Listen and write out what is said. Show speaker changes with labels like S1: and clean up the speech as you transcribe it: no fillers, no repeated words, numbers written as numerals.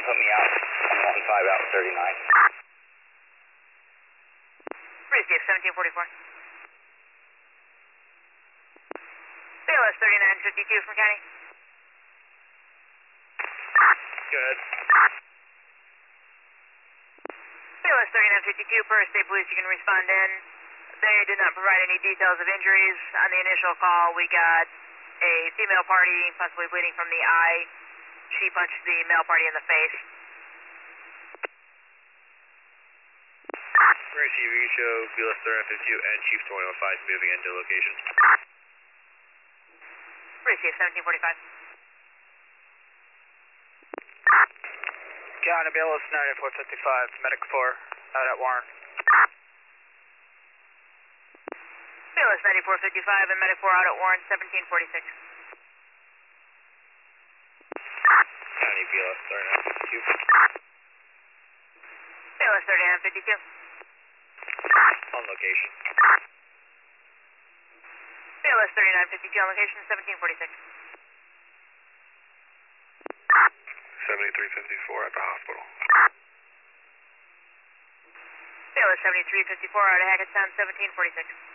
S1: put me out. I'm wanting 5 out 39.
S2: Receive 1744. BLS 3952 from County.
S1: Good.
S2: BLS 3952 per State Police, you can respond in. They did not provide any details of injuries. On the initial call, we got a female party possibly bleeding from the eye. She punched the male party in the face.
S3: Receive, you show BLS 3952 and Chief 2115 moving into location.
S2: Receive 1745.
S4: County BLS 9455, Medic 4, out at Warren.
S2: BLS 9455 and Medic 4 out at Warren, 1746.
S3: County BLS 3952.
S2: BLS 3952.
S3: On location.
S2: BLS 3952 on location, 1746.
S3: 7354 at the hospital.
S2: BLS 7354 out of Hackettstown, 1746.